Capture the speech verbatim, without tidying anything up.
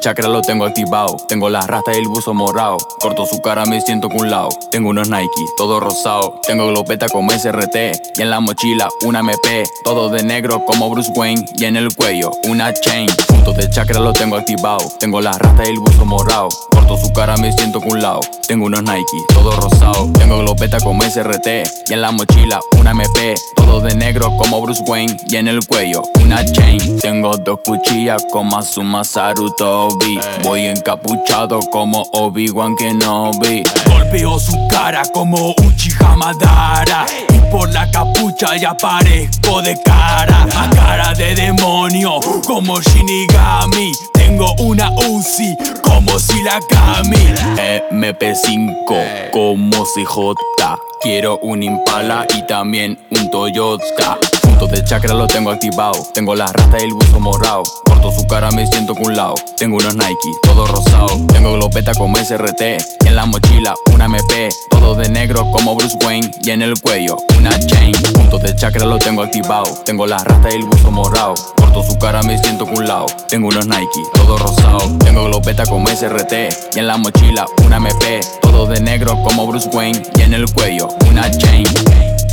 chakra lo tengo activado. Tengo las rastas y el buzo morado. Corto su cara, me siento con un lado. Tengo unos Nike, todo rosado. Tengo glopeta como S R T. Y en la mochila una M P. Todo de negro como Bruce Wayne. Y en el cuello una chain. Puntos de chakra lo tengo activado. Tengo las rastas y el buzo morado. Corto su cara, me siento con un lado. Tengo unos Nike, todo rosado. Tengo glopeta como S R T. Y en la mochila una M P. Todo de negro como Bruce Wayne. Y en el cuello una chain. Tengo dos cuchillas como Asuma Sarutobi. Voy encapuchado como Obi-Wan Kenobi. Golpeo su cara como Uchiha Madara. Y por la capucha ya aparezco de cara. A cara de demonio como Shinigami. Tengo una Uzi como Silakami. M P cinco como C J. Quiero un Impala y también un Toyota. Puntos de chakra lo tengo activado. Tengo las rastas y el buzo morado. Corto su cara, me siento con un lado. Tengo unos Nike, todo rosado. Tengo glopeta como S R T. Y en la mochila una M P. Todo de negro como Bruce Wayne. Y en el cuello una chain. Puntos de chakra lo tengo activado. Tengo las rastas y el buzo morado. Corto su cara, me siento con un lado. Tengo unos Nike, todo rosado. Tengo glopeta como S R T. Y en la mochila una M P. Todo de negro como Bruce Wayne. Y en el cuello una chain.